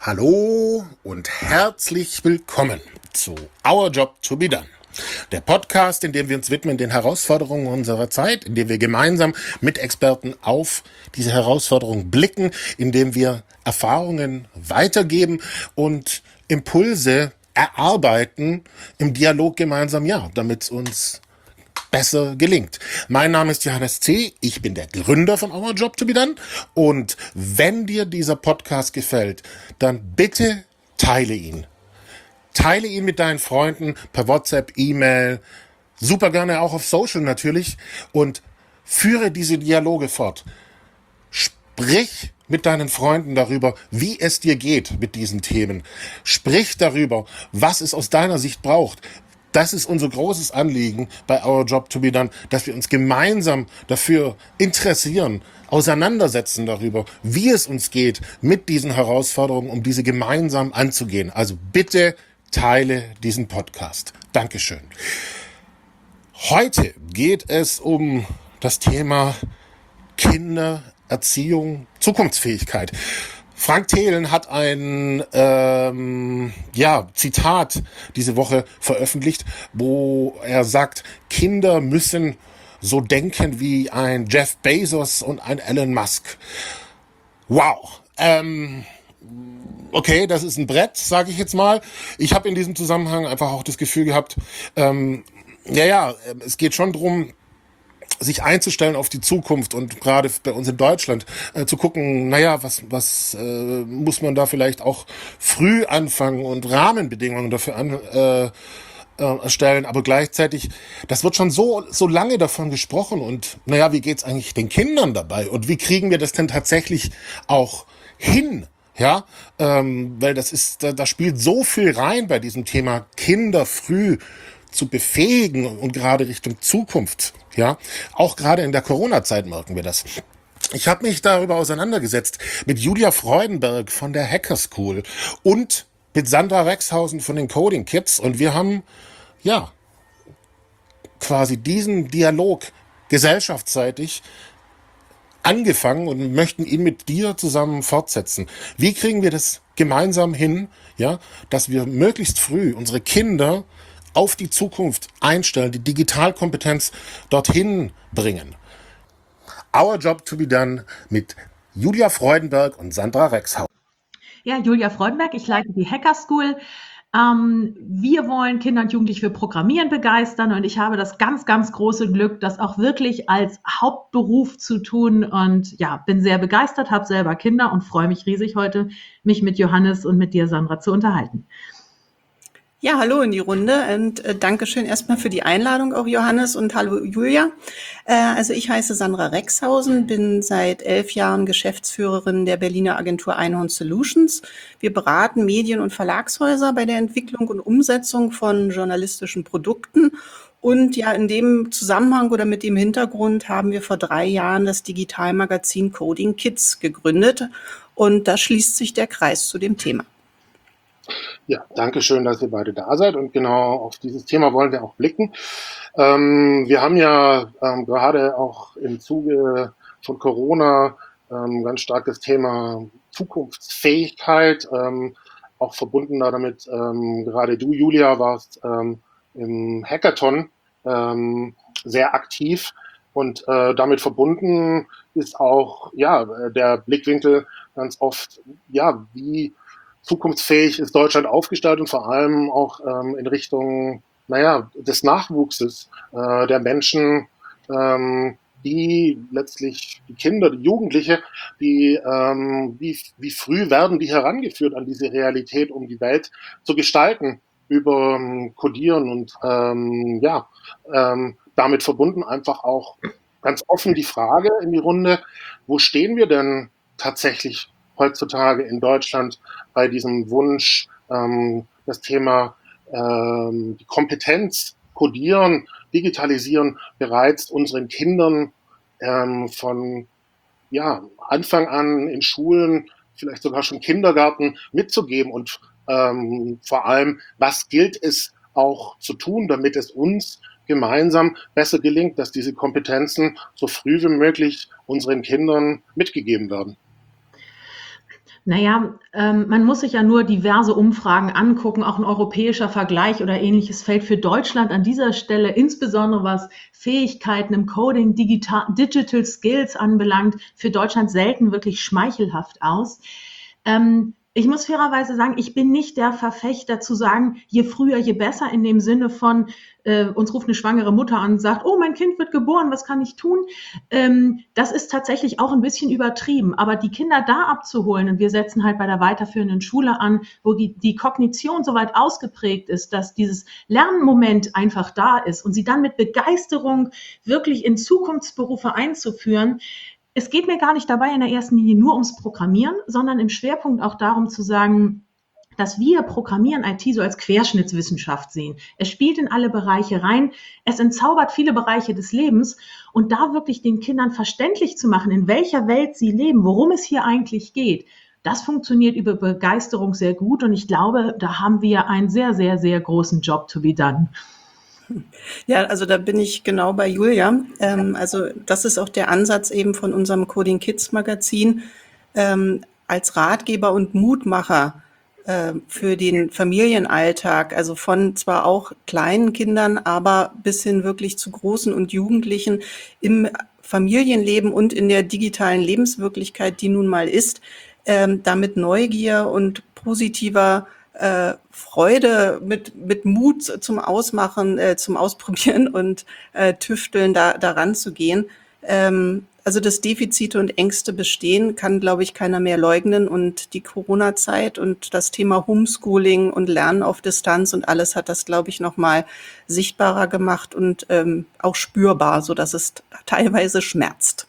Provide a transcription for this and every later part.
Hallo und herzlich willkommen zu Our Job to be Done. Der Podcast, in dem wir uns widmen den Herausforderungen unserer Zeit, in dem wir gemeinsam mit Experten auf diese Herausforderungen blicken, in dem wir Erfahrungen weitergeben und Impulse erarbeiten im Dialog gemeinsam, damit es uns besser gelingt. Mein Name ist Johannes C., ich bin der Gründer von Our Job to be Done und wenn dir dieser Podcast gefällt, dann bitte teile ihn. Teile ihn mit deinen Freunden per WhatsApp, E-Mail, super gerne auch auf Social natürlich und führe diese Dialoge fort. Sprich mit deinen Freunden darüber, wie es dir geht mit diesen Themen. Sprich darüber, was es aus deiner Sicht braucht. Das ist unser großes Anliegen bei Our Job to be Done, dass wir uns gemeinsam dafür interessieren, auseinandersetzen darüber, wie es uns geht mit diesen Herausforderungen, um diese gemeinsam anzugehen. Also bitte teile diesen Podcast. Dankeschön. Heute geht es um das Thema Kindererziehung, Zukunftsfähigkeit. Frank Thelen hat ein Zitat diese Woche veröffentlicht, wo er sagt, Kinder müssen so denken wie ein Jeff Bezos und ein Elon Musk. Wow. Okay, das ist ein Brett, sage ich jetzt mal. Ich habe in diesem Zusammenhang einfach auch das Gefühl gehabt, es geht schon drum, sich einzustellen auf die Zukunft und gerade bei uns in Deutschland zu gucken, was muss man da vielleicht auch früh anfangen und Rahmenbedingungen dafür erstellen, aber gleichzeitig, das wird schon so lange davon gesprochen und wie geht's eigentlich den Kindern dabei und wie kriegen wir das denn tatsächlich auch hin? Ja, weil das ist, da spielt so viel rein bei diesem Thema Kinder früh zu befähigen und gerade Richtung Zukunft. Ja, auch gerade in der Corona-Zeit merken wir das. Ich habe mich darüber auseinandergesetzt mit Julia Freudenberg von der Hacker School und mit Sandra Rexhausen von den Coding Kids und wir haben quasi diesen Dialog gesellschaftsseitig angefangen und möchten ihn mit dir zusammen fortsetzen. Wie kriegen wir das gemeinsam hin, dass wir möglichst früh unsere Kinder auf die Zukunft einstellen, die Digitalkompetenz dorthin bringen. Our Job to be Done mit Julia Freudenberg und Sandra Rexhausen. Ja, Julia Freudenberg, ich leite die Hacker School. Wir wollen Kinder und Jugendliche für Programmieren begeistern und ich habe das ganz, ganz große Glück, das auch wirklich als Hauptberuf zu tun und bin sehr begeistert, habe selber Kinder und freue mich riesig heute, mich mit Johannes und mit dir, Sandra, zu unterhalten. Ja, hallo in die Runde und Dankeschön erstmal für die Einladung auch, Johannes, und hallo Julia. Also ich heiße Sandra Rexhausen, bin seit 11 Jahren Geschäftsführerin der Berliner Agentur Einhorn Solutions. Wir beraten Medien- und Verlagshäuser bei der Entwicklung und Umsetzung von journalistischen Produkten. Und in dem Zusammenhang oder mit dem Hintergrund haben wir vor 3 Jahren das Digitalmagazin Coding Kids gegründet. Und da schließt sich der Kreis zu dem Thema. Ja, danke schön, dass ihr beide da seid und genau auf dieses Thema wollen wir auch blicken. Wir haben gerade auch im Zuge von Corona ganz stark das Thema Zukunftsfähigkeit, auch verbunden damit, gerade du, Julia, warst im Hackathon sehr aktiv und damit verbunden ist auch der Blickwinkel ganz oft, wie zukunftsfähig ist Deutschland aufgestellt und vor allem auch in Richtung des Nachwuchses der Menschen, die letztlich die Kinder, die Jugendliche, wie früh werden die herangeführt an diese Realität, um die Welt zu gestalten über Codieren und damit verbunden einfach auch ganz offen die Frage in die Runde, wo stehen wir denn tatsächlich heutzutage in Deutschland bei diesem Wunsch, das Thema die Kompetenz codieren, digitalisieren bereits unseren Kindern von Anfang an in Schulen, vielleicht sogar schon Kindergarten mitzugeben und vor allem, was gilt es auch zu tun, damit es uns gemeinsam besser gelingt, dass diese Kompetenzen so früh wie möglich unseren Kindern mitgegeben werden. Naja, man muss sich ja nur diverse Umfragen angucken, auch ein europäischer Vergleich oder ähnliches fällt für Deutschland an dieser Stelle, insbesondere was Fähigkeiten im Coding, Digital Skills anbelangt, für Deutschland selten wirklich schmeichelhaft aus. Ich muss fairerweise sagen, ich bin nicht der Verfechter zu sagen, je früher, je besser, in dem Sinne von, uns ruft eine schwangere Mutter an und sagt, oh, mein Kind wird geboren, was kann ich tun? Das ist tatsächlich auch ein bisschen übertrieben. Aber die Kinder da abzuholen, und wir setzen halt bei der weiterführenden Schule an, wo die Kognition so weit ausgeprägt ist, dass dieses Lernmoment einfach da ist und sie dann mit Begeisterung wirklich in Zukunftsberufe einzuführen. Es geht mir gar nicht dabei in der ersten Linie nur ums Programmieren, sondern im Schwerpunkt auch darum zu sagen, dass wir Programmieren IT so als Querschnittswissenschaft sehen. Es spielt in alle Bereiche rein, es entzaubert viele Bereiche des Lebens und da wirklich den Kindern verständlich zu machen, in welcher Welt sie leben, worum es hier eigentlich geht, das funktioniert über Begeisterung sehr gut und ich glaube, da haben wir einen sehr, sehr, sehr großen Job to be done. Ja, also da bin ich genau bei Julia. Also das ist auch der Ansatz eben von unserem Coding Kids Magazin, als Ratgeber und Mutmacher für den Familienalltag, also von zwar auch kleinen Kindern, aber bis hin wirklich zu großen und Jugendlichen im Familienleben und in der digitalen Lebenswirklichkeit, die nun mal ist, da mit Neugier und positiver Freude, mit Mut zum Ausmachen, zum Ausprobieren und Tüfteln daran zu gehen. Also dass Defizite und Ängste bestehen, kann, glaube ich, keiner mehr leugnen. Und die Corona-Zeit und das Thema Homeschooling und Lernen auf Distanz und alles hat das, glaube ich, nochmal sichtbarer gemacht und auch spürbar, sodass es teilweise schmerzt.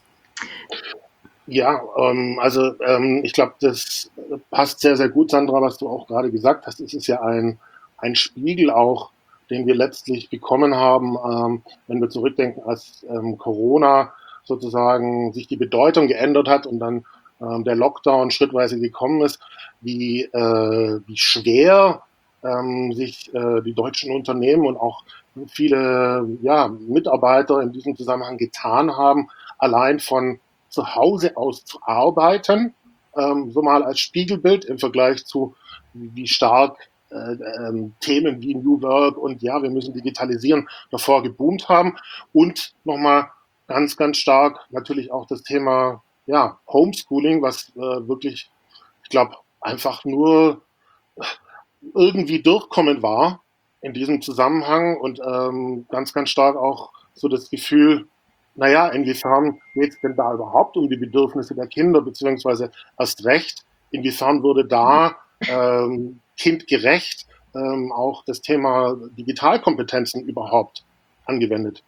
Ja, ich glaube, das passt sehr, sehr gut, Sandra, was du auch gerade gesagt hast. Es ist ja ein Spiegel auch, den wir letztlich bekommen haben, wenn wir zurückdenken, als Corona sozusagen sich die Bedeutung geändert hat und dann der Lockdown schrittweise gekommen ist, wie schwer sich die deutschen Unternehmen und auch viele Mitarbeiter in diesem Zusammenhang getan haben, allein von zu Hause aus zu arbeiten, so mal als Spiegelbild im Vergleich zu, wie stark Themen wie New Work und ja, wir müssen digitalisieren, davor geboomt haben. Und nochmal ganz, ganz stark natürlich auch das Thema Homeschooling, was wirklich, ich glaube, einfach nur irgendwie durchkommen war in diesem Zusammenhang und ganz, ganz stark auch so das Gefühl, naja, inwiefern geht es denn da überhaupt um die Bedürfnisse der Kinder, beziehungsweise erst recht, inwiefern würde da kindgerecht auch das Thema Digitalkompetenzen überhaupt angewendet?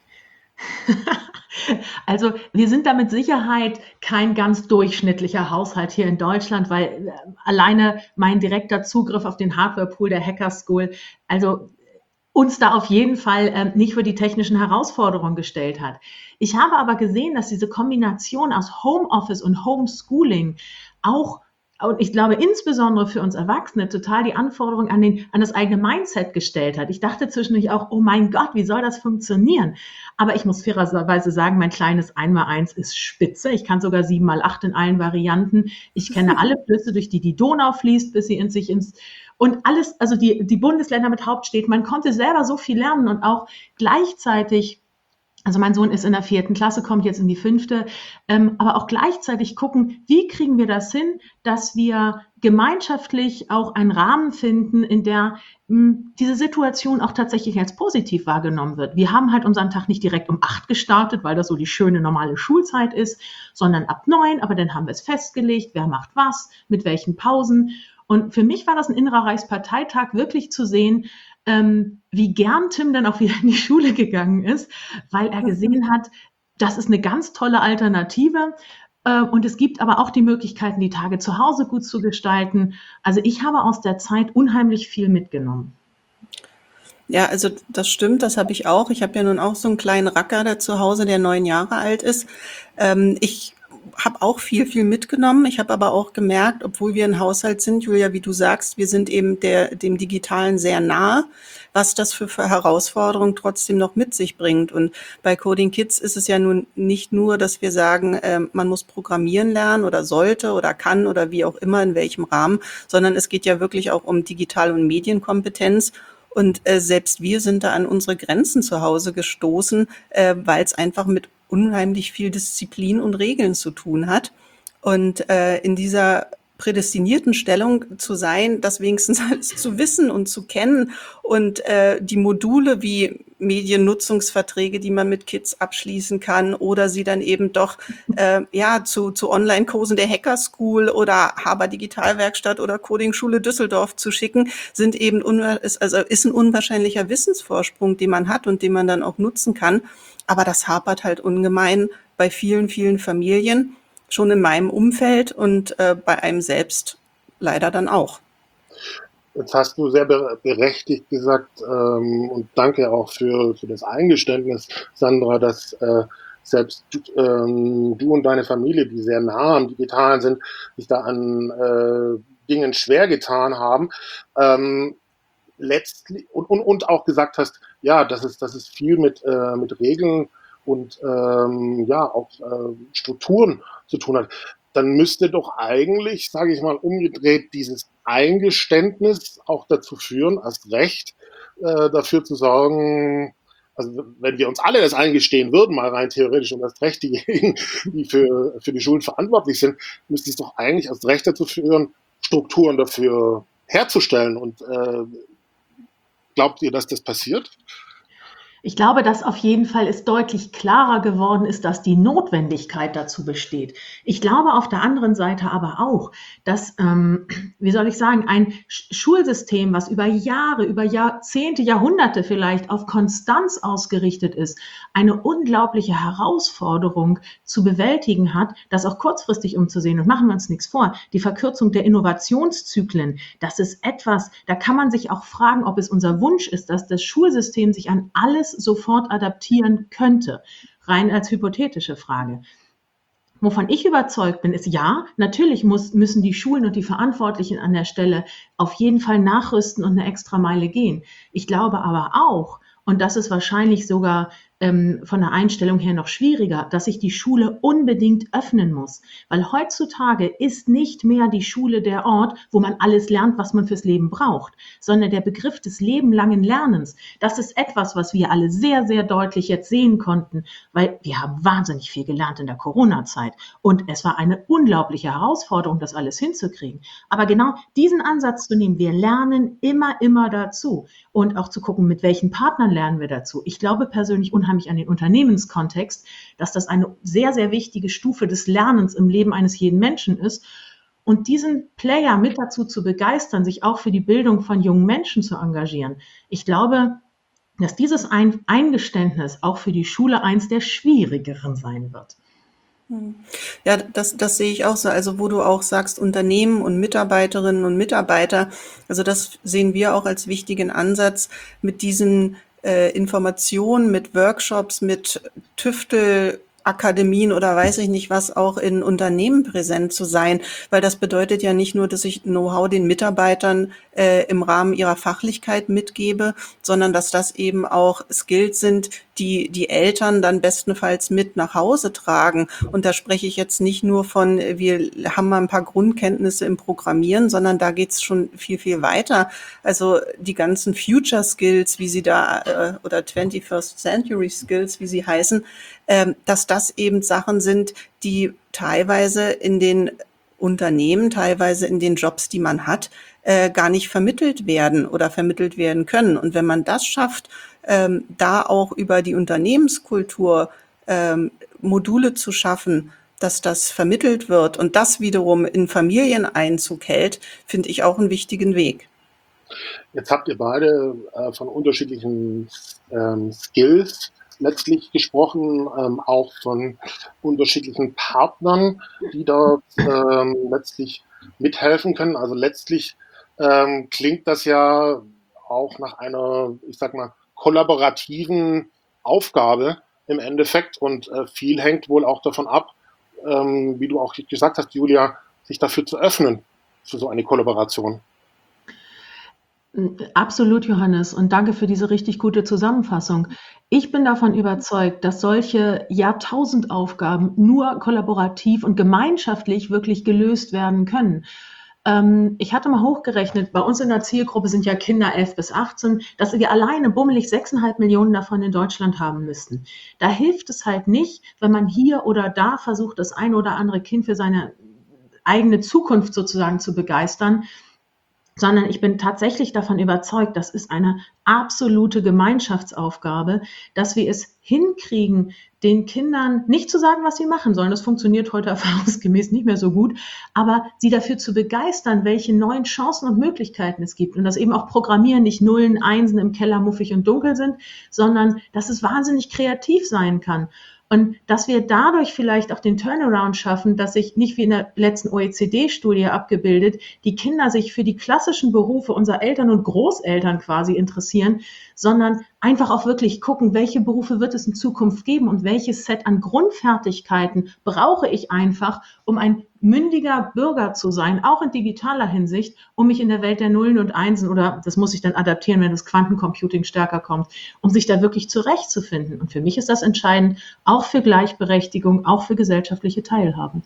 Also wir sind da mit Sicherheit kein ganz durchschnittlicher Haushalt hier in Deutschland, weil alleine mein direkter Zugriff auf den Hardware-Pool der Hacker School, also uns da auf jeden Fall nicht für die technischen Herausforderungen gestellt hat. Ich habe aber gesehen, dass diese Kombination aus Homeoffice und Homeschooling auch, und ich glaube insbesondere für uns Erwachsene, total die Anforderungen an das eigene Mindset gestellt hat. Ich dachte zwischendurch auch, oh mein Gott, wie soll das funktionieren? Aber ich muss fairerweise sagen, mein kleines 1x1 ist spitze. Ich kann sogar 7x8 in allen Varianten. Ich kenne alle Flüsse, durch die Donau fließt, bis sie und alles, also die Bundesländer mit Hauptstädten. Man konnte selber so viel lernen und auch gleichzeitig, also mein Sohn ist in der 4. Klasse, kommt jetzt in die 5., aber auch gleichzeitig gucken, wie kriegen wir das hin, dass wir gemeinschaftlich auch einen Rahmen finden, in der diese Situation auch tatsächlich als positiv wahrgenommen wird. Wir haben halt unseren Tag nicht direkt um 8 gestartet, weil das so die schöne normale Schulzeit ist, sondern ab 9, aber dann haben wir es festgelegt, wer macht was, mit welchen Pausen. Und für mich war das ein innerer Reichsparteitag, wirklich zu sehen, wie gern Tim dann auch wieder in die Schule gegangen ist, weil er gesehen hat, das ist eine ganz tolle Alternative. Und es gibt aber auch die Möglichkeiten, die Tage zu Hause gut zu gestalten. Also ich habe aus der Zeit unheimlich viel mitgenommen. Ja, also das stimmt, das habe ich auch. Ich habe ja nun auch so einen kleinen Racker da zu Hause, der 9 Jahre alt ist. Ich habe auch viel mitgenommen. Ich habe aber auch gemerkt, obwohl wir ein Haushalt sind, Julia, wie du sagst, wir sind eben dem Digitalen sehr nahe, was das für Herausforderungen trotzdem noch mit sich bringt. Und bei Coding Kids ist es ja nun nicht nur, dass wir sagen, man muss programmieren lernen oder sollte oder kann oder wie auch immer, in welchem Rahmen, sondern es geht ja wirklich auch um Digital- und Medienkompetenz. Und selbst wir sind da an unsere Grenzen zu Hause gestoßen, weil es einfach mit unheimlich viel Disziplin und Regeln zu tun hat. Und in dieser prädestinierten Stellung zu sein, das wenigstens alles zu wissen und zu kennen und die Module wie Mediennutzungsverträge, die man mit Kids abschließen kann oder sie dann eben doch zu Online-Kursen der Hacker School oder Haber Digitalwerkstatt oder Coding-Schule Düsseldorf zu schicken, ist ein unwahrscheinlicher Wissensvorsprung, den man hat und den man dann auch nutzen kann. Aber das hapert halt ungemein bei vielen Familien, schon in meinem Umfeld und bei einem selbst leider dann auch. Jetzt hast du sehr berechtigt gesagt, und danke auch für das Eingeständnis, Sandra, dass selbst du und deine Familie, die sehr nah am Digitalen sind, sich da an Dingen schwer getan haben. Letztlich und auch gesagt hast, ja, dass es viel mit Regeln und auch Strukturen zu tun hat, dann müsste doch eigentlich, sage ich mal, umgedreht dieses Eingeständnis auch dazu führen, erst recht dafür zu sorgen, also wenn wir uns alle das eingestehen würden, mal rein theoretisch und erst recht diejenigen, die für die Schulen verantwortlich sind, müsste es doch eigentlich erst recht dazu führen, Strukturen dafür herzustellen. Und glaubt ihr, dass das passiert? Ich glaube, dass auf jeden Fall es deutlich klarer geworden ist, dass die Notwendigkeit dazu besteht. Ich glaube auf der anderen Seite aber auch, dass, wie soll ich sagen, ein Schulsystem, was über Jahre, über Jahrzehnte, Jahrhunderte vielleicht auf Konstanz ausgerichtet ist, eine unglaubliche Herausforderung zu bewältigen hat, das auch kurzfristig umzusehen. Und machen wir uns nichts vor, die Verkürzung der Innovationszyklen, das ist etwas, da kann man sich auch fragen, ob es unser Wunsch ist, dass das Schulsystem sich an alles sofort adaptieren könnte, rein als hypothetische Frage. Wovon ich überzeugt bin, ist ja, natürlich müssen die Schulen und die Verantwortlichen an der Stelle auf jeden Fall nachrüsten und eine Extrameile gehen. Ich glaube aber auch, und das ist wahrscheinlich sogar von der Einstellung her noch schwieriger, dass sich die Schule unbedingt öffnen muss. Weil heutzutage ist nicht mehr die Schule der Ort, wo man alles lernt, was man fürs Leben braucht, sondern der Begriff des lebenlangen Lernens, das ist etwas, was wir alle sehr, sehr deutlich jetzt sehen konnten, weil wir haben wahnsinnig viel gelernt in der Corona-Zeit und es war eine unglaubliche Herausforderung, das alles hinzukriegen. Aber genau diesen Ansatz zu nehmen, wir lernen immer dazu und auch zu gucken, mit welchen Partnern lernen wir dazu. Ich glaube persönlich unheimlich an den Unternehmenskontext, dass das eine sehr, sehr wichtige Stufe des Lernens im Leben eines jeden Menschen ist. Und diesen Player mit dazu zu begeistern, sich auch für die Bildung von jungen Menschen zu engagieren. Ich glaube, dass dieses Eingeständnis auch für die Schule eins der schwierigeren sein wird. Ja, das sehe ich auch so. Also wo du auch sagst, Unternehmen und Mitarbeiterinnen und Mitarbeiter, also das sehen wir auch als wichtigen Ansatz, mit diesen Informationen, mit Workshops, mit Tüftelakademien oder weiß ich nicht was, auch in Unternehmen präsent zu sein, weil das bedeutet ja nicht nur, dass ich Know-how den Mitarbeitern im Rahmen ihrer Fachlichkeit mitgebe, sondern dass das eben auch Skills sind, die Eltern dann bestenfalls mit nach Hause tragen. Und da spreche ich jetzt nicht nur von, wir haben mal ein paar Grundkenntnisse im Programmieren, sondern da geht's schon viel weiter. Also die ganzen Future Skills, wie sie da, oder 21st Century Skills, wie sie heißen, dass das eben Sachen sind, die teilweise in den Unternehmen, teilweise in den Jobs, die man hat, gar nicht vermittelt werden oder vermittelt werden können. Und wenn man das schafft, da auch über die Unternehmenskultur Module zu schaffen, dass das vermittelt wird und das wiederum in Familien Einzug hält, finde ich auch einen wichtigen Weg. Jetzt habt ihr beide von unterschiedlichen Skills letztlich gesprochen, auch von unterschiedlichen Partnern, die dort letztlich mithelfen können. Also letztlich klingt das ja auch nach einer, ich sag mal, kollaborativen Aufgabe im Endeffekt und viel hängt wohl auch davon ab, wie du auch gesagt hast, Julia, sich dafür zu öffnen, für so eine Kollaboration. Absolut, Johannes, und danke für diese richtig gute Zusammenfassung. Ich bin davon überzeugt, dass solche Jahrtausendaufgaben nur kollaborativ und gemeinschaftlich wirklich gelöst werden können. Ich hatte mal hochgerechnet, bei uns in der Zielgruppe sind ja Kinder 11 bis 18, dass wir alleine bummelig 6,5 Millionen davon in Deutschland haben müssten. Da hilft es halt nicht, wenn man hier oder da versucht, das ein oder andere Kind für seine eigene Zukunft sozusagen zu begeistern, sondern ich bin tatsächlich davon überzeugt, das ist eine absolute Gemeinschaftsaufgabe, dass wir es hinkriegen, den Kindern nicht zu sagen, was sie machen sollen. Das funktioniert heute erfahrungsgemäß nicht mehr so gut, aber sie dafür zu begeistern, welche neuen Chancen und Möglichkeiten es gibt und dass eben auch Programmieren nicht Nullen, Einsen im Keller muffig und dunkel sind, sondern dass es wahnsinnig kreativ sein kann. Und dass wir dadurch vielleicht auch den Turnaround schaffen, dass sich nicht wie in der letzten OECD-Studie abgebildet, die Kinder sich für die klassischen Berufe unserer Eltern und Großeltern quasi interessieren, sondern einfach auch wirklich gucken, welche Berufe wird es in Zukunft geben und welches Set an Grundfertigkeiten brauche ich einfach, um ein mündiger Bürger zu sein, auch in digitaler Hinsicht, um mich in der Welt der Nullen und Einsen oder das muss ich dann adaptieren, wenn das Quantencomputing stärker kommt, um sich da wirklich zurechtzufinden. Und für mich ist das entscheidend, auch für Gleichberechtigung, auch für gesellschaftliche Teilhabe.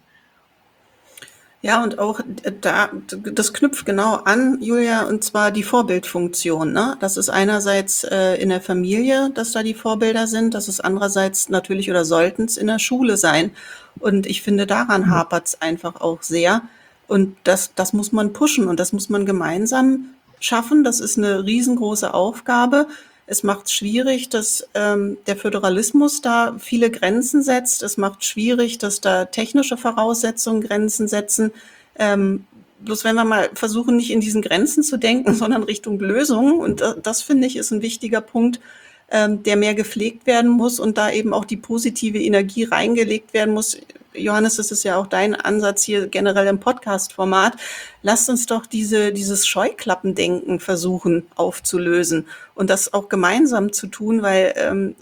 Ja, und auch das knüpft genau an, Julia, und zwar die Vorbildfunktion. Ne? Das ist einerseits in der Familie, dass da die Vorbilder sind, das ist andererseits natürlich oder sollten es in der Schule sein. Und ich finde, daran hapert es einfach auch sehr. Und das muss man pushen und das muss man gemeinsam schaffen. Das ist eine riesengroße Aufgabe. Es macht es schwierig, dass der Föderalismus da viele Grenzen setzt. Es macht schwierig, dass da technische Voraussetzungen Grenzen setzen. Bloß wenn wir mal versuchen, nicht in diesen Grenzen zu denken, sondern Richtung Lösungen. Und das finde ich, ist ein wichtiger Punkt, der mehr gepflegt werden muss und da eben auch die positive Energie reingelegt werden muss. Johannes, das ist ja auch dein Ansatz hier generell im Podcast-Format. Lasst uns doch dieses Scheuklappendenken versuchen aufzulösen und das auch gemeinsam zu tun, weil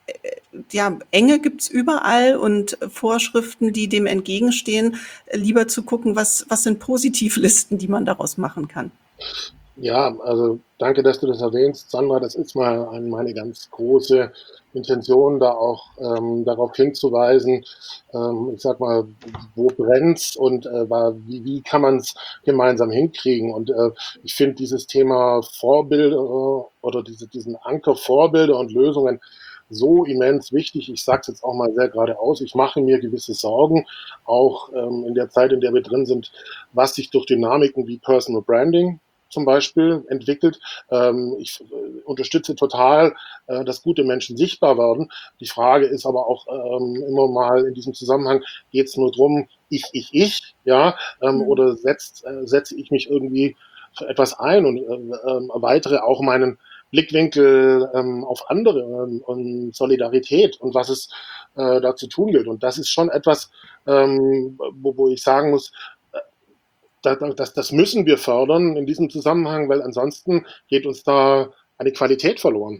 Enge gibt's überall und Vorschriften, die dem entgegenstehen, lieber zu gucken, was sind Positivlisten, die man daraus machen kann. Ja, also danke, dass du das erwähnst, Sandra. Das ist mal meine ganz große Intention, da auch darauf hinzuweisen, ich sag mal, wo brennt's und wie kann man es gemeinsam hinkriegen. Und ich finde dieses Thema Vorbilder oder diesen Anker Vorbilder und Lösungen so immens wichtig. Ich sage es jetzt auch mal sehr geradeaus. Ich mache mir gewisse Sorgen, auch in der Zeit, in der wir drin sind, was sich durch Dynamiken wie Personal Branding zum Beispiel entwickelt. Ich unterstütze total, dass gute Menschen sichtbar werden. Die Frage ist aber auch immer mal in diesem Zusammenhang, geht es nur drum, ich, ja, oder setze ich mich irgendwie für etwas ein und erweitere auch meinen Blickwinkel auf andere und Solidarität und was es da zu tun gilt. Und das ist schon etwas, wo ich sagen muss, das müssen wir fördern in diesem Zusammenhang, weil ansonsten geht uns da eine Qualität verloren.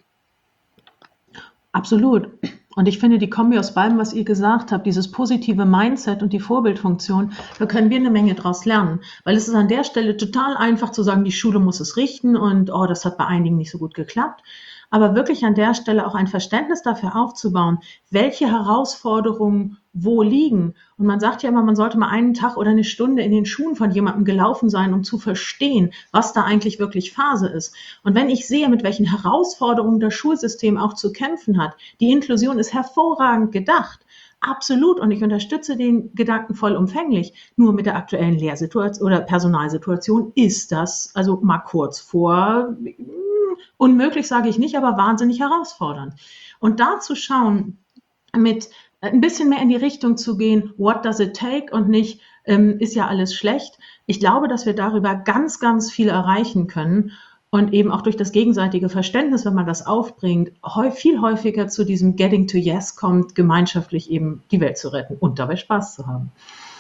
Absolut. Und ich finde, die Kombi aus beidem, was ihr gesagt habt, dieses positive Mindset und die Vorbildfunktion, da können wir eine Menge draus lernen. Weil es ist an der Stelle total einfach zu sagen, die Schule muss es richten und das hat bei einigen nicht so gut geklappt. Aber wirklich an der Stelle auch ein Verständnis dafür aufzubauen, welche Herausforderungen wo liegen. Und man sagt ja immer, man sollte mal einen Tag oder eine Stunde in den Schuhen von jemandem gelaufen sein, um zu verstehen, was da eigentlich wirklich Phase ist. Und wenn ich sehe, mit welchen Herausforderungen das Schulsystem auch zu kämpfen hat, die Inklusion ist hervorragend gedacht. Absolut. Und ich unterstütze den Gedanken vollumfänglich. Nur mit der aktuellen Lehrsituation oder Personalsituation ist das, also mal kurz vor, unmöglich sage ich nicht, aber wahnsinnig herausfordernd. Und da zu schauen, mit ein bisschen mehr in die Richtung zu gehen, what does it take und nicht, ist ja alles schlecht. Ich glaube, dass wir darüber ganz, ganz viel erreichen können und eben auch durch das gegenseitige Verständnis, wenn man das aufbringt, viel häufiger zu diesem Getting to Yes kommt, gemeinschaftlich eben die Welt zu retten und dabei Spaß zu haben.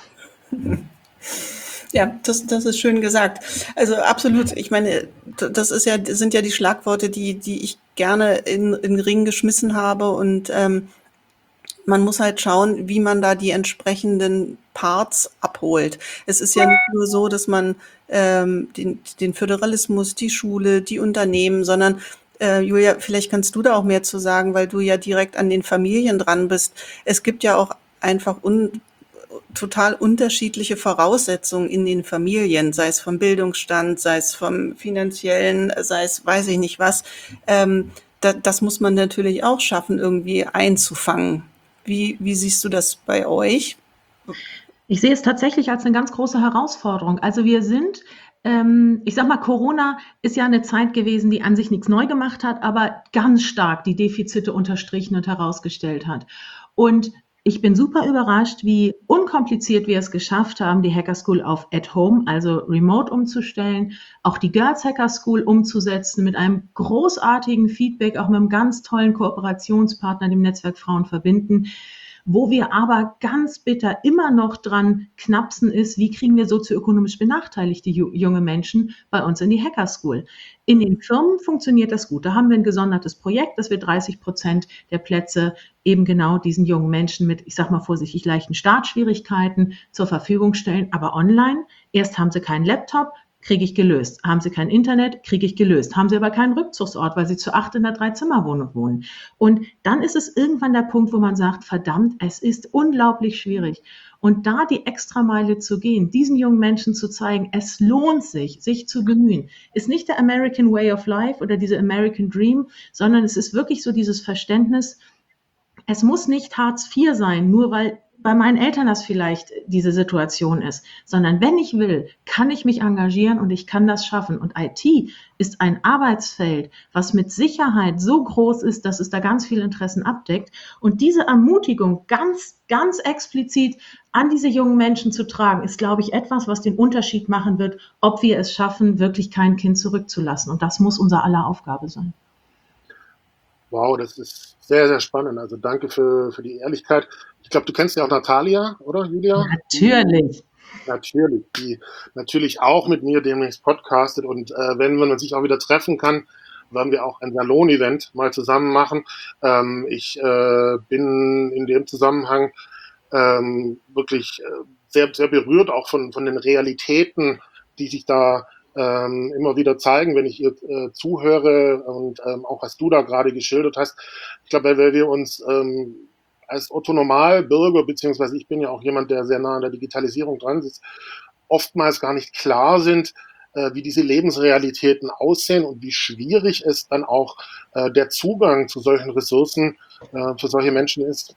Ja, das ist schön gesagt. Also absolut. Ich meine, sind ja die Schlagworte, die ich gerne in den Ring geschmissen habe und man muss halt schauen, wie man da die entsprechenden Parts abholt. Es ist ja nicht nur so, dass man den Föderalismus, die Schule, die Unternehmen, sondern Julia, vielleicht kannst du da auch mehr zu sagen, weil du ja direkt an den Familien dran bist. Es gibt ja auch einfach total unterschiedliche Voraussetzungen in den Familien, sei es vom Bildungsstand, sei es vom finanziellen, sei es weiß ich nicht was. Das muss man natürlich auch schaffen, irgendwie einzufangen. Wie siehst du das bei euch? Ich sehe es tatsächlich als eine ganz große Herausforderung. Also wir sind, ich sag mal, Corona ist ja eine Zeit gewesen, die an sich nichts neu gemacht hat, aber ganz stark die Defizite unterstrichen und herausgestellt hat. Und ich bin super überrascht, wie unkompliziert wir es geschafft haben, die Hacker School auf at home, also remote umzustellen, auch die Girls Hacker School umzusetzen mit einem großartigen Feedback, auch mit einem ganz tollen Kooperationspartner, dem Netzwerk Frauen verbinden. Wo wir aber ganz bitter immer noch dran knapsen ist, wie kriegen wir sozioökonomisch benachteiligte junge Menschen bei uns in die Hacker School? In den Firmen funktioniert das gut. Da haben wir ein gesondertes Projekt, dass wir 30% der Plätze eben genau diesen jungen Menschen mit, ich sag mal vorsichtig, leichten Startschwierigkeiten zur Verfügung stellen. Aber online, erst haben sie keinen Laptop, kriege ich gelöst. Haben Sie kein Internet, kriege ich gelöst. Haben Sie aber keinen Rückzugsort, weil Sie zu 8 in der 3-Zimmer-Wohnung wohnen. Und dann ist es irgendwann der Punkt, wo man sagt, verdammt, es ist unglaublich schwierig. Und da die Extrameile zu gehen, diesen jungen Menschen zu zeigen, es lohnt sich, sich zu bemühen, ist nicht der American Way of Life oder diese American Dream, sondern es ist wirklich so dieses Verständnis, es muss nicht Hartz IV sein, nur weil bei meinen Eltern das vielleicht diese Situation ist, sondern wenn ich will, kann ich mich engagieren und ich kann das schaffen. Und IT ist ein Arbeitsfeld, was mit Sicherheit so groß ist, dass es da ganz viele Interessen abdeckt. Und diese Ermutigung ganz, ganz explizit an diese jungen Menschen zu tragen, ist, glaube ich, etwas, was den Unterschied machen wird, ob wir es schaffen, wirklich kein Kind zurückzulassen. Und das muss unser aller Aufgabe sein. Wow, das ist sehr, sehr spannend. Also danke für die Ehrlichkeit. Ich glaube, du kennst ja auch Natalia, oder Julia? Natürlich. Natürlich, die natürlich auch mit mir demnächst podcastet und wenn man sich auch wieder treffen kann, werden wir auch ein Salon-Event mal zusammen machen. Ich bin in dem Zusammenhang wirklich sehr, sehr berührt auch von den Realitäten, die sich da immer wieder zeigen, wenn ich ihr zuhöre und auch was du da gerade geschildert hast. Ich glaube, weil wir uns als Otto-Normalbürger, beziehungsweise ich bin ja auch jemand, der sehr nah an der Digitalisierung dran ist, oftmals gar nicht klar sind, wie diese Lebensrealitäten aussehen und wie schwierig es dann auch der Zugang zu solchen Ressourcen für solche Menschen ist.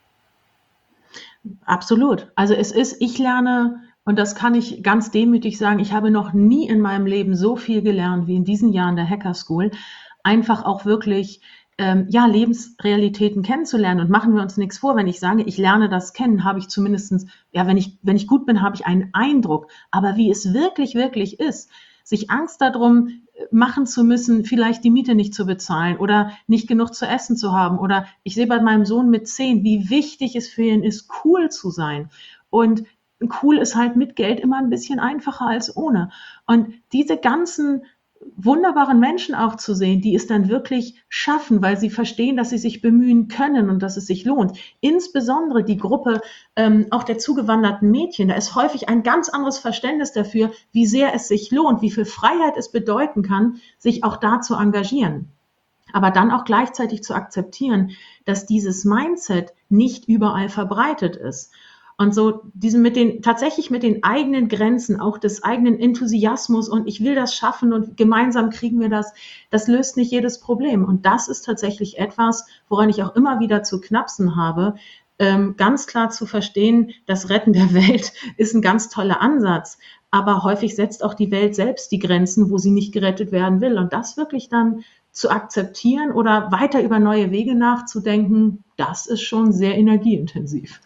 Absolut. Also es ist, ich lerne, und das kann ich ganz demütig sagen, ich habe noch nie in meinem Leben so viel gelernt wie in diesen Jahren der Hacker School. Einfach auch wirklich Lebensrealitäten kennenzulernen. Und machen wir uns nichts vor, wenn ich sage, ich lerne das kennen, habe ich zumindestens, wenn ich gut bin, habe ich einen Eindruck. Aber wie es wirklich, wirklich ist, sich Angst darum machen zu müssen, vielleicht die Miete nicht zu bezahlen oder nicht genug zu essen zu haben. Oder ich sehe bei meinem Sohn mit 10, wie wichtig es für ihn ist, cool zu sein. Und cool ist halt mit Geld immer ein bisschen einfacher als ohne. Und diese ganzen wunderbaren Menschen auch zu sehen, die es dann wirklich schaffen, weil sie verstehen, dass sie sich bemühen können und dass es sich lohnt. Insbesondere die Gruppe auch der zugewanderten Mädchen, da ist häufig ein ganz anderes Verständnis dafür, wie sehr es sich lohnt, wie viel Freiheit es bedeuten kann, sich auch da zu engagieren. Aber dann auch gleichzeitig zu akzeptieren, dass dieses Mindset nicht überall verbreitet ist. Und so tatsächlich mit den eigenen Grenzen, auch des eigenen Enthusiasmus und ich will das schaffen und gemeinsam kriegen wir das, das löst nicht jedes Problem. Und das ist tatsächlich etwas, woran ich auch immer wieder zu knapsen habe, ganz klar zu verstehen, das Retten der Welt ist ein ganz toller Ansatz. Aber häufig setzt auch die Welt selbst die Grenzen, wo sie nicht gerettet werden will. Und das wirklich dann zu akzeptieren oder weiter über neue Wege nachzudenken, das ist schon sehr energieintensiv.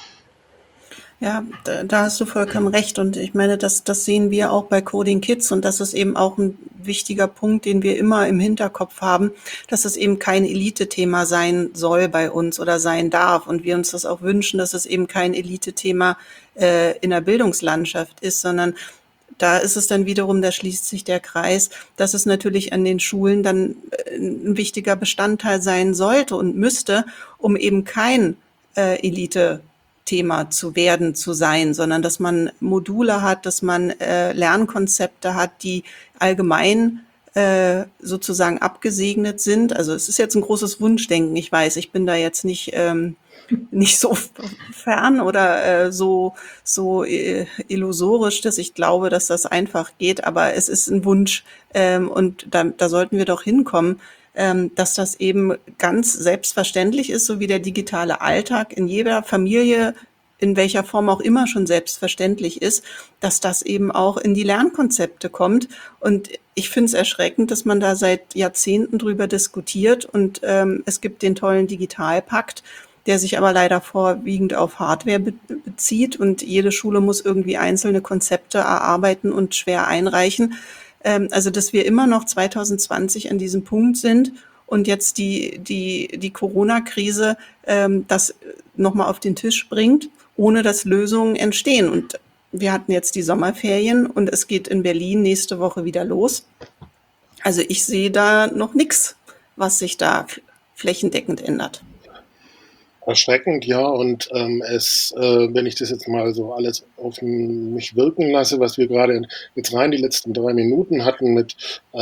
Ja, da hast du vollkommen recht. Und ich meine, das sehen wir auch bei Coding Kids. Und das ist eben auch ein wichtiger Punkt, den wir immer im Hinterkopf haben, dass es eben kein Elite-Thema sein soll bei uns oder sein darf. Und wir uns das auch wünschen, dass es eben kein Elite-Thema in der Bildungslandschaft ist, sondern da ist es dann wiederum, da schließt sich der Kreis, dass es natürlich an den Schulen dann ein wichtiger Bestandteil sein sollte und müsste, um eben kein Elite-Thema zu werden, zu sein, sondern dass man Module hat, dass man Lernkonzepte hat, die allgemein sozusagen abgesegnet sind. Also es ist jetzt ein großes Wunschdenken, ich weiß, ich bin da jetzt nicht so fern oder so illusorisch, dass ich glaube, dass das einfach geht, aber es ist ein Wunsch und da sollten wir doch hinkommen, dass das eben ganz selbstverständlich ist, so wie der digitale Alltag in jeder Familie, in welcher Form auch immer schon selbstverständlich ist, dass das eben auch in die Lernkonzepte kommt. Und ich finde es erschreckend, dass man da seit Jahrzehnten drüber diskutiert und es gibt den tollen Digitalpakt, der sich aber leider vorwiegend auf Hardware bezieht und jede Schule muss irgendwie einzelne Konzepte erarbeiten und schwer einreichen. Also dass wir immer noch 2020 an diesem Punkt sind und jetzt die Corona-Krise das nochmal auf den Tisch bringt, ohne dass Lösungen entstehen. Und wir hatten jetzt die Sommerferien und es geht in Berlin nächste Woche wieder los. Also ich sehe da noch nichts, was sich da flächendeckend ändert. Erschreckend, ja, und wenn ich das jetzt mal so alles auf mich wirken lasse, was wir gerade jetzt rein die letzten 3 Minuten hatten mit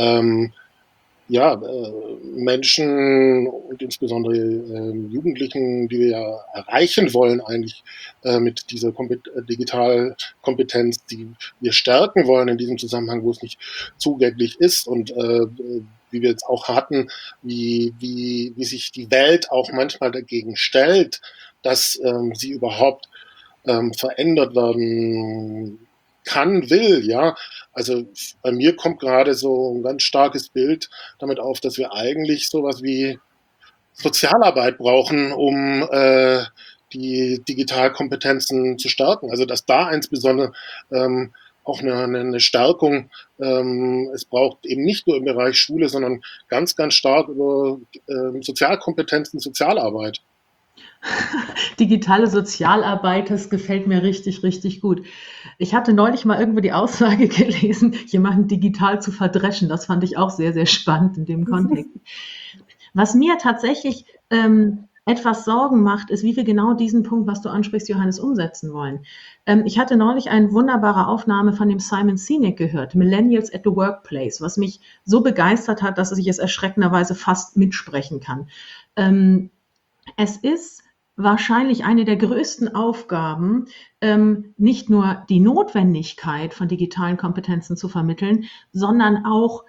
Menschen und insbesondere Jugendlichen, die wir ja erreichen wollen eigentlich mit dieser Digitalkompetenz, die wir stärken wollen in diesem Zusammenhang, wo es nicht zugänglich ist und wie wir jetzt auch hatten, wie sich die Welt auch manchmal dagegen stellt, dass sie überhaupt verändert werden kann, will, ja. Also bei mir kommt gerade so ein ganz starkes Bild damit auf, dass wir eigentlich sowas wie Sozialarbeit brauchen, um die Digitalkompetenzen zu stärken. Also dass da insbesondere auch eine Stärkung es braucht eben nicht nur im Bereich Schule, sondern ganz, ganz stark über Sozialkompetenzen, Sozialarbeit. Digitale Sozialarbeit, das gefällt mir richtig, richtig gut. Ich hatte neulich mal irgendwo die Aussage gelesen, jemanden digital zu verdreschen. Das fand ich auch sehr, sehr spannend in dem Kontext. Was mir tatsächlich etwas Sorgen macht, ist, wie wir genau diesen Punkt, was du ansprichst, Johannes, umsetzen wollen. Ich hatte neulich eine wunderbare Aufnahme von dem Simon Sinek gehört, Millennials at the Workplace, was mich so begeistert hat, dass ich es erschreckenderweise fast mitsprechen kann. Es ist wahrscheinlich eine der größten Aufgaben, nicht nur die Notwendigkeit von digitalen Kompetenzen zu vermitteln, sondern auch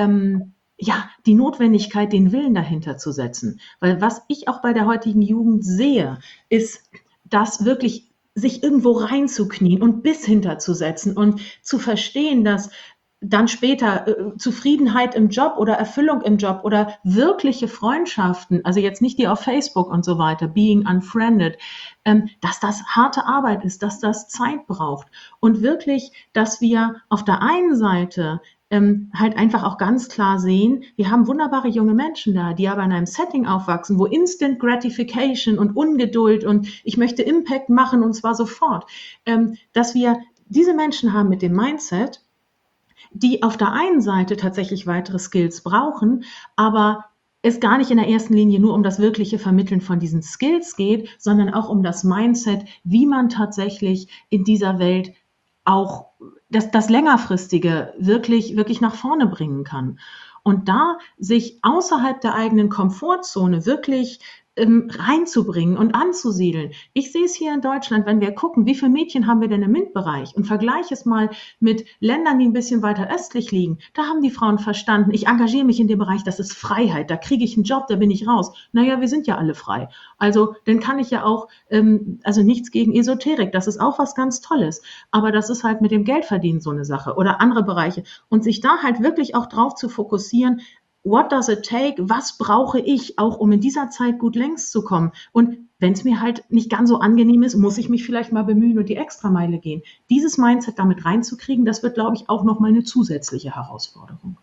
die Notwendigkeit, den Willen dahinter zu setzen. Weil was ich auch bei der heutigen Jugend sehe, ist, dass wirklich sich irgendwo reinzuknien und Biss hinterzusetzen und zu verstehen, dass dann später Zufriedenheit im Job oder Erfüllung im Job oder wirkliche Freundschaften, also jetzt nicht die auf Facebook und so weiter, being unfriended, dass das harte Arbeit ist, dass das Zeit braucht und wirklich, dass wir auf der einen Seite halt einfach auch ganz klar sehen, wir haben wunderbare junge Menschen da, die aber in einem Setting aufwachsen, wo Instant Gratification und Ungeduld und ich möchte Impact machen und zwar sofort, dass wir diese Menschen haben mit dem Mindset, die auf der einen Seite tatsächlich weitere Skills brauchen, aber es gar nicht in der ersten Linie nur um das wirkliche Vermitteln von diesen Skills geht, sondern auch um das Mindset, wie man tatsächlich in dieser Welt auch das Längerfristige wirklich nach vorne bringen kann. Und da sich außerhalb der eigenen Komfortzone wirklich reinzubringen und anzusiedeln. Ich sehe es hier in Deutschland, wenn wir gucken, wie viele Mädchen haben wir denn im MINT-Bereich und vergleiche es mal mit Ländern, die ein bisschen weiter östlich liegen. Da haben die Frauen verstanden, ich engagiere mich in dem Bereich, das ist Freiheit, da kriege ich einen Job, da bin ich raus. Naja, wir sind ja alle frei. Also dann kann ich ja auch, also nichts gegen Esoterik, das ist auch was ganz Tolles. Aber das ist halt mit dem Geldverdienen so eine Sache oder andere Bereiche. Und sich da halt wirklich auch drauf zu fokussieren, what does it take? Was brauche ich auch, um in dieser Zeit gut längs zu kommen? Und wenn es mir halt nicht ganz so angenehm ist, muss ich mich vielleicht mal bemühen und die Extrameile gehen. Dieses Mindset damit reinzukriegen, das wird, glaube ich, auch nochmal eine zusätzliche Herausforderung.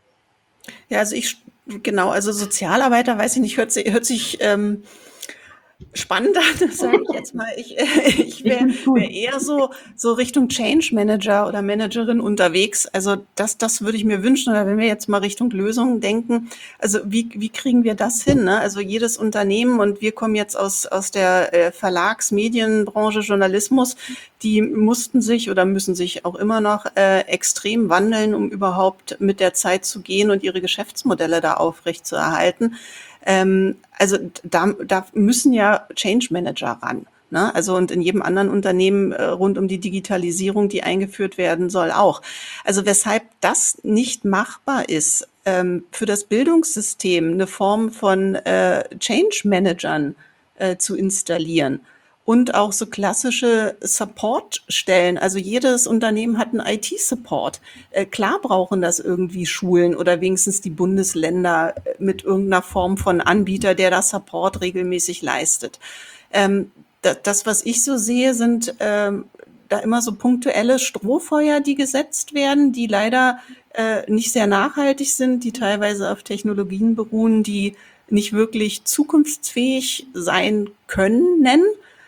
Ja, also also Sozialarbeiter, weiß ich nicht, hört sich spannender, das sage ich jetzt mal. Ich Ich wäre finde es gut. eher so Richtung Change Manager oder Managerin unterwegs. Also das würde ich mir wünschen. Oder wenn wir jetzt mal Richtung Lösungen denken, also wie kriegen wir das hin? Ne? Also jedes Unternehmen, und wir kommen jetzt aus der Verlags-, Medienbranche, Journalismus, die mussten sich oder müssen sich auch immer noch extrem wandeln, um überhaupt mit der Zeit zu gehen und ihre Geschäftsmodelle da aufrechtzuerhalten. Also da müssen ja Change Manager ran. Ne? Also und in jedem anderen Unternehmen rund um die Digitalisierung, die eingeführt werden soll, auch. Also weshalb das nicht machbar ist, für das Bildungssystem eine Form von Change Managern zu installieren. Und auch so klassische Support-Stellen. Also jedes Unternehmen hat einen IT-Support. Klar brauchen das irgendwie Schulen oder wenigstens die Bundesländer mit irgendeiner Form von Anbieter, der das Support regelmäßig leistet. Das, was ich so sehe, sind da immer so punktuelle Strohfeuer, die gesetzt werden, die leider nicht sehr nachhaltig sind, die teilweise auf Technologien beruhen, die nicht wirklich zukunftsfähig sein können.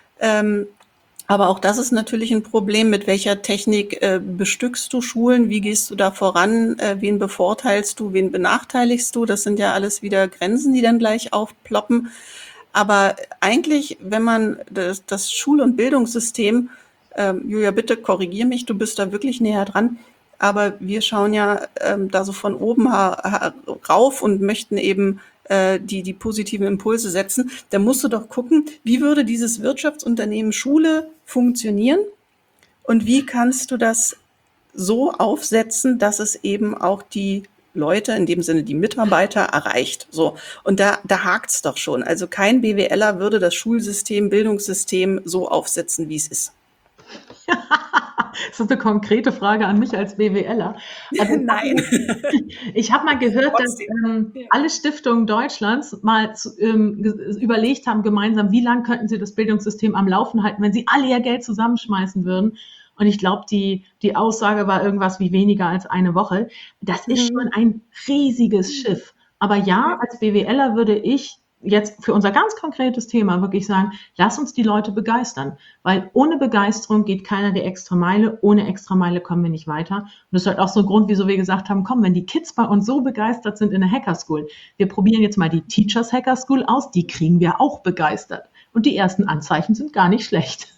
Aber auch das ist natürlich ein Problem. Mit welcher Technik bestückst du Schulen? Wie gehst du da voran? Wen bevorteilst du? Wen benachteiligst du? Das sind ja alles wieder Grenzen, die dann gleich aufploppen. Aber eigentlich, wenn man das Schul- und Bildungssystem, Julia, bitte korrigier mich, du bist da wirklich näher dran, aber wir schauen ja da so von oben rauf und möchten eben die positiven Impulse setzen, da musst du doch gucken, wie würde dieses Wirtschaftsunternehmen Schule funktionieren und wie kannst du das so aufsetzen, dass es eben auch die Leute, in dem Sinne die Mitarbeiter, erreicht. So. Und da hakt's doch schon. Also kein BWLer würde das Schulsystem, Bildungssystem so aufsetzen, wie es ist. Das ist eine konkrete Frage an mich als BWLer. Also Nein. ich habe mal gehört, dass Trotzdem. alle Stiftungen Deutschlands mal überlegt haben gemeinsam, wie lange könnten sie das Bildungssystem am Laufen halten, wenn sie alle ihr Geld zusammenschmeißen würden. Und ich glaube, die Aussage war irgendwas wie weniger als eine Woche. Das ist schon ein riesiges Schiff. Aber ja, als BWLer würde ich jetzt für unser ganz konkretes Thema wirklich sagen, lass uns die Leute begeistern. Weil ohne Begeisterung geht keiner die Extrameile. Ohne Extrameile kommen wir nicht weiter. Und das ist halt auch so ein Grund, wieso wir gesagt haben, komm, wenn die Kids bei uns so begeistert sind in der Hacker School, wir probieren jetzt mal die Teachers Hacker School aus, die kriegen wir auch begeistert. Und die ersten Anzeichen sind gar nicht schlecht.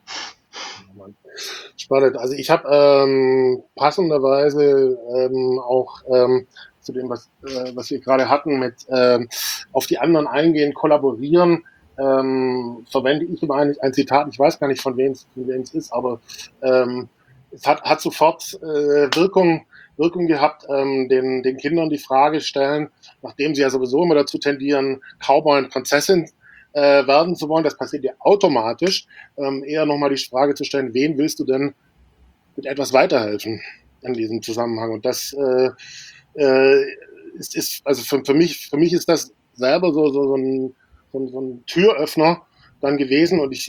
Spannend. Also ich habe passenderweise auch zu dem, was wir gerade hatten, mit auf die anderen eingehen, kollaborieren, verwende ich immer ein Zitat, ich weiß gar nicht, von wem es ist, aber es hat sofort Wirkung gehabt, den Kindern die Frage stellen, nachdem sie ja sowieso immer dazu tendieren, Cowboy und Prinzessin werden zu wollen, das passiert ja automatisch, eher nochmal die Frage zu stellen, wen willst du denn mit etwas weiterhelfen in diesem Zusammenhang? Und das ist also für mich ist das selber so ein Türöffner dann gewesen und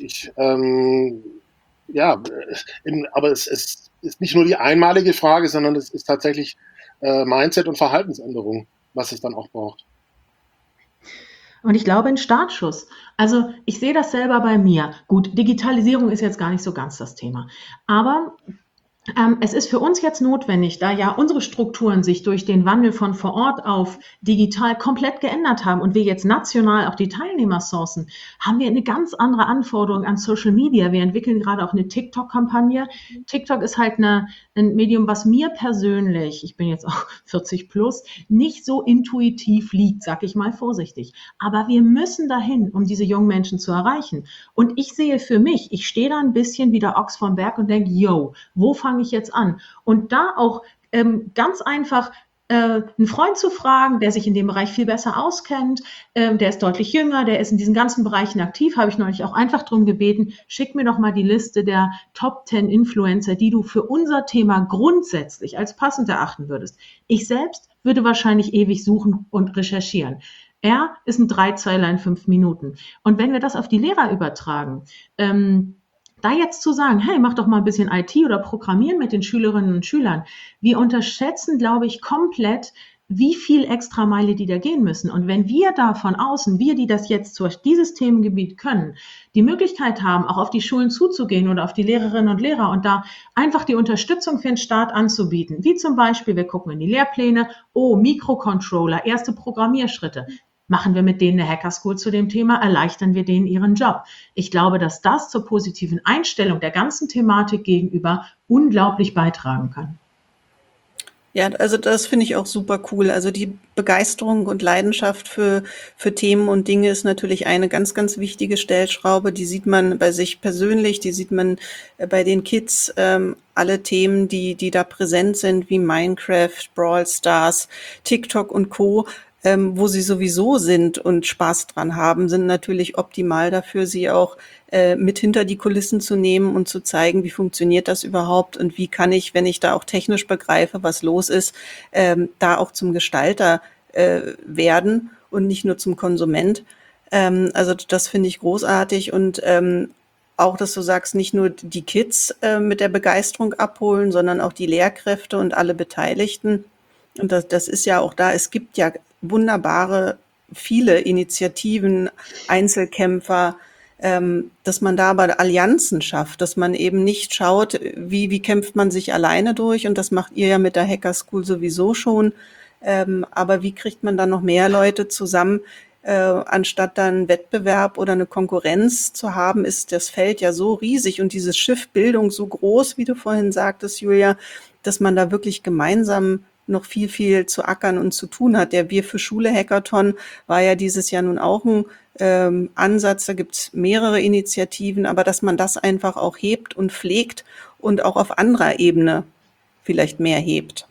aber es ist nicht nur die einmalige Frage, sondern es ist tatsächlich Mindset und Verhaltensänderung, was es dann auch braucht. Und ich glaube, ein Startschuss. Also ich sehe das selber bei mir. Gut, Digitalisierung ist jetzt gar nicht so ganz das Thema. Aber es ist für uns jetzt notwendig, da ja unsere Strukturen sich durch den Wandel von vor Ort auf digital komplett geändert haben und wir jetzt national auch die Teilnehmer sourcen, haben wir eine ganz andere Anforderung an Social Media. Wir entwickeln gerade auch eine TikTok-Kampagne. TikTok ist halt ein Medium, was mir persönlich, ich bin jetzt auch 40 plus, nicht so intuitiv liegt, sag ich mal vorsichtig. Aber wir müssen dahin, um diese jungen Menschen zu erreichen. Und ich sehe für mich, ich stehe da ein bisschen wie der Ochs vom Berg und denke, yo, wo fange ich jetzt an? Und da auch ganz einfach einen Freund zu fragen, der sich in dem Bereich viel besser auskennt, der ist deutlich jünger, der ist in diesen ganzen Bereichen aktiv, habe ich neulich auch einfach drum gebeten, schick mir doch mal die Liste der Top 10 Influencer, die du für unser Thema grundsätzlich als passend erachten würdest. Ich selbst würde wahrscheinlich ewig suchen und recherchieren. Er ist ein 3-Zeiler in 5 Minuten. Und wenn wir das auf die Lehrer übertragen, da jetzt zu sagen, hey, mach doch mal ein bisschen IT oder Programmieren mit den Schülerinnen und Schülern. Wir unterschätzen, glaube ich, komplett, wie viel Extrameile die da gehen müssen. Und wenn wir da von außen, wir, die das jetzt zu dieses Themengebiet können, die Möglichkeit haben, auch auf die Schulen zuzugehen oder auf die Lehrerinnen und Lehrer und da einfach die Unterstützung für den Staat anzubieten, wie zum Beispiel, wir gucken in die Lehrpläne, Mikrocontroller, erste Programmierschritte. Machen wir mit denen eine Hacker School zu dem Thema, erleichtern wir denen ihren Job. Ich glaube, dass das zur positiven Einstellung der ganzen Thematik gegenüber unglaublich beitragen kann. Ja, also das finde ich auch super cool. Also die Begeisterung und Leidenschaft für Themen und Dinge ist natürlich eine ganz, ganz wichtige Stellschraube. Die sieht man bei sich persönlich, die sieht man bei den Kids. Alle Themen, die da präsent sind, wie Minecraft, Brawl Stars, TikTok und Co., wo sie sowieso sind und Spaß dran haben, sind natürlich optimal dafür, sie auch mit hinter die Kulissen zu nehmen und zu zeigen, wie funktioniert das überhaupt und wie kann ich, wenn ich da auch technisch begreife, was los ist, da auch zum Gestalter werden und nicht nur zum Konsument. Also das finde ich großartig und auch, dass du sagst, nicht nur die Kids mit der Begeisterung abholen, sondern auch die Lehrkräfte und alle Beteiligten. Und das ist ja auch da, es gibt ja wunderbare, viele Initiativen, Einzelkämpfer, dass man da aber Allianzen schafft, dass man eben nicht schaut, wie kämpft man sich alleine durch, und das macht ihr ja mit der Hacker School sowieso schon, aber wie kriegt man dann noch mehr Leute zusammen, anstatt dann einen Wettbewerb oder eine Konkurrenz zu haben, ist das Feld ja so riesig und dieses Schiff Bildung so groß, wie du vorhin sagtest, Julia, dass man da wirklich gemeinsam noch viel, viel zu ackern und zu tun hat. Der Wir für Schule Hackathon war ja dieses Jahr nun auch ein Ansatz, da gibt's mehrere Initiativen, aber dass man das einfach auch hebt und pflegt und auch auf anderer Ebene vielleicht mehr hebt.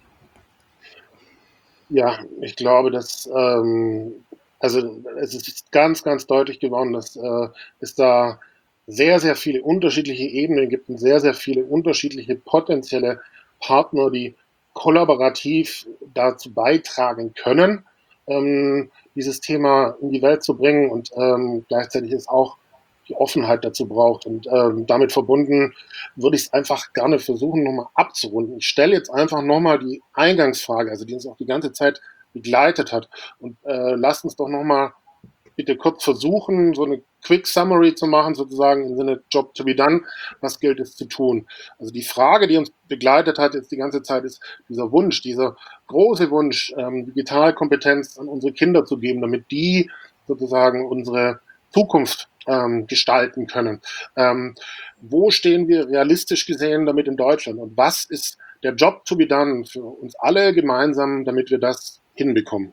Ja, ich glaube, dass also es ist ganz, ganz deutlich geworden, dass es da sehr, sehr viele unterschiedliche Ebenen gibt und sehr, sehr viele unterschiedliche potenzielle Partner, die kollaborativ dazu beitragen können, dieses Thema in die Welt zu bringen und gleichzeitig ist auch die Offenheit dazu braucht. Und damit verbunden würde ich es einfach gerne versuchen, nochmal abzurunden. Ich stelle jetzt einfach nochmal die Eingangsfrage, also die uns auch die ganze Zeit begleitet hat. Und lasst uns doch nochmal bitte kurz versuchen, so eine Quick Summary zu machen, sozusagen im Sinne Job to be done. Was gilt es zu tun? Also die Frage, die uns begleitet hat jetzt die ganze Zeit, ist dieser Wunsch, dieser große Wunsch, Digitalkompetenz an unsere Kinder zu geben, damit die sozusagen unsere Zukunft gestalten können. Wo stehen wir realistisch gesehen damit in Deutschland? Und was ist der Job to be done für uns alle gemeinsam, damit wir das hinbekommen?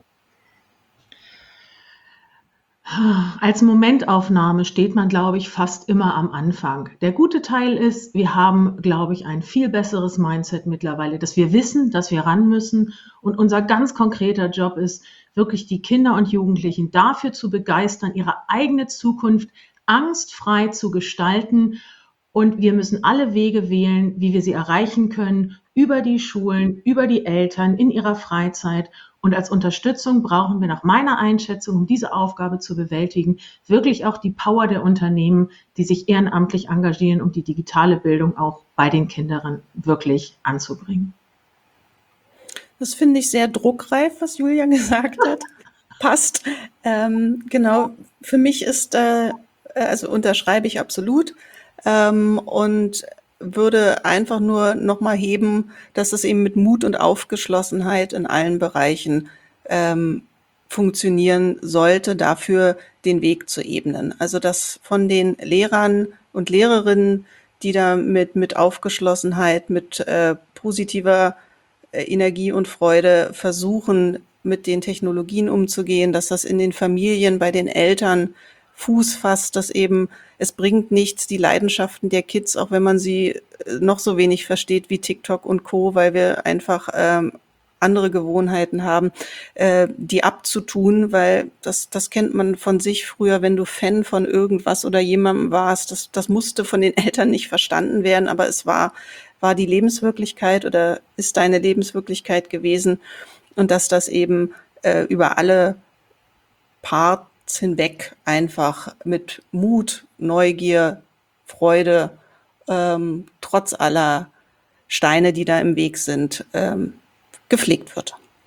Als Momentaufnahme steht man, glaube ich, fast immer am Anfang. Der gute Teil ist, wir haben, glaube ich, ein viel besseres Mindset mittlerweile, dass wir wissen, dass wir ran müssen. Und unser ganz konkreter Job ist, wirklich die Kinder und Jugendlichen dafür zu begeistern, ihre eigene Zukunft angstfrei zu gestalten. Und wir müssen alle Wege wählen, wie wir sie erreichen können, über die Schulen, über die Eltern, in ihrer Freizeit. Und als Unterstützung brauchen wir nach meiner Einschätzung, um diese Aufgabe zu bewältigen, wirklich auch die Power der Unternehmen, die sich ehrenamtlich engagieren, um die digitale Bildung auch bei den Kindern wirklich anzubringen. Das finde ich sehr druckreif, was Julia gesagt hat. Passt. Genau. Für mich ist, also unterschreibe ich absolut. Und würde einfach nur nochmal heben, dass es eben mit Mut und Aufgeschlossenheit in allen Bereichen funktionieren sollte, dafür den Weg zu ebnen. Also dass von den Lehrern und Lehrerinnen, die da mit Aufgeschlossenheit, mit positiver Energie und Freude versuchen, mit den Technologien umzugehen, dass das in den Familien, bei den Eltern Fuß fasst, dass eben es bringt nichts, die Leidenschaften der Kids, auch wenn man sie noch so wenig versteht wie TikTok und Co., weil wir einfach andere Gewohnheiten haben, die abzutun, weil das kennt man von sich früher, wenn du Fan von irgendwas oder jemandem warst, das musste von den Eltern nicht verstanden werden, aber es war die Lebenswirklichkeit oder ist deine Lebenswirklichkeit gewesen und dass das eben über alle Parts hinweg einfach mit Mut, Neugier, Freude, trotz aller Steine, die da im Weg sind, gepflegt wird.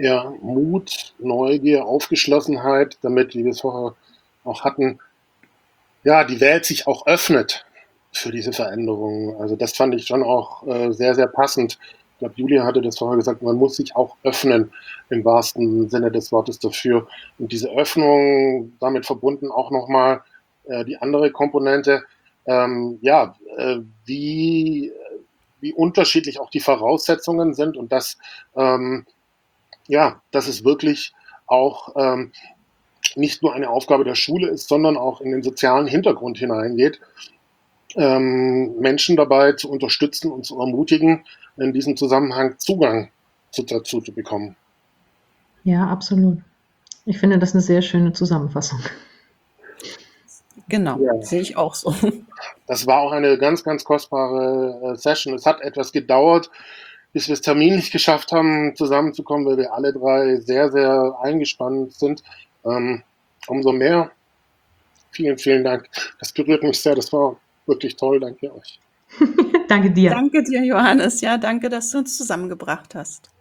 ja, Mut, Neugier, Aufgeschlossenheit, damit, wie wir es vorher auch hatten, ja, die Welt sich auch öffnet für diese Veränderungen. Also das fand ich schon auch sehr, sehr passend. Ich glaube, Julia hatte das vorher gesagt, man muss sich auch öffnen im wahrsten Sinne des Wortes dafür. Und diese Öffnung, damit verbunden auch nochmal die andere Komponente, ja, wie unterschiedlich auch die Voraussetzungen sind und ja, dass es wirklich auch nicht nur eine Aufgabe der Schule ist, sondern auch in den sozialen Hintergrund hineingeht, Menschen dabei zu unterstützen und zu ermutigen, in diesem Zusammenhang Zugang dazu zu bekommen. Ja, absolut. Ich finde das eine sehr schöne Zusammenfassung. Genau, Ja. sehe ich auch so. Das war auch eine ganz, ganz kostbare Session. Es hat etwas gedauert, bis wir es terminlich geschafft haben, zusammenzukommen, weil wir alle drei sehr, sehr eingespannt sind. Umso mehr. Vielen, vielen Dank. Das berührt mich sehr. Das war wirklich toll. Danke euch. Danke dir. Danke dir, Johannes. Ja, danke, dass du uns zusammengebracht hast.